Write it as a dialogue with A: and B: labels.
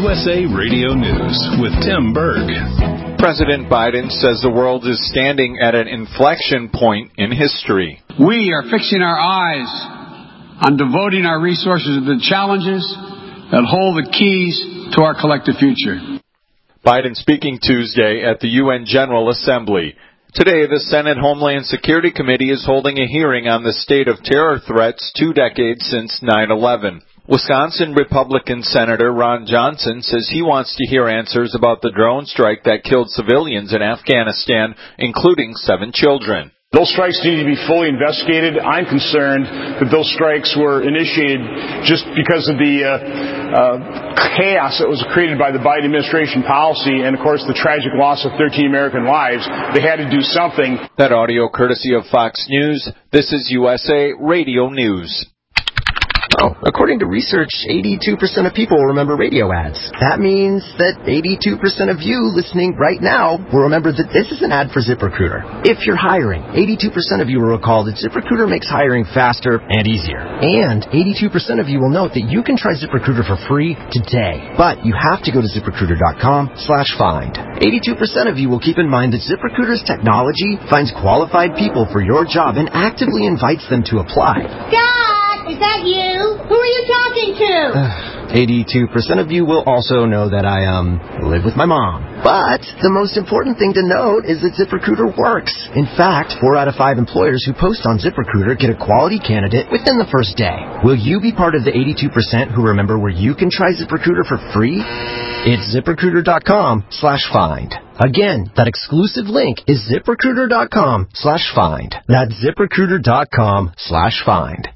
A: USA Radio News with Tim Berg.
B: President Biden says the world is standing at an inflection point in history.
C: We are fixing our eyes on devoting our resources to the challenges that hold the keys to our collective future.
B: Biden speaking Tuesday at the UN General Assembly. Today, the Senate Homeland Security Committee is holding a hearing on the state of terror threats 2 decades since 9/11. Wisconsin Republican Senator Ron Johnson says he wants to hear answers about the drone strike that killed civilians in Afghanistan, including 7 children.
D: Those strikes need to be fully investigated. I'm concerned that those strikes were initiated just because of the chaos that was created by the Biden administration policy and, of course, the tragic loss of 13 American lives. They had to do something.
B: That audio courtesy of Fox News. This is USA Radio News.
E: According to research, 82% of people remember radio ads. That means that 82% of you listening right now will remember that this is an ad for ZipRecruiter. If you're hiring, 82% of you will recall that ZipRecruiter makes hiring faster and easier. And 82% of you will note that you can try ZipRecruiter for free today. But you have to go to ZipRecruiter.com/find. 82% of you will keep in mind that ZipRecruiter's technology finds qualified people for your job and actively invites them to apply.
F: Is that you? Who are you talking to?
E: 82% of you will also know that I, live with my mom. But the most important thing to note is that ZipRecruiter works. In fact, 4 out of 5 employers who post on ZipRecruiter get a quality candidate within the first day. Will you be part of the 82% who remember where you can try ZipRecruiter for free? It's ZipRecruiter.com/find. Again, that exclusive link is ZipRecruiter.com/find. That's ZipRecruiter.com/find.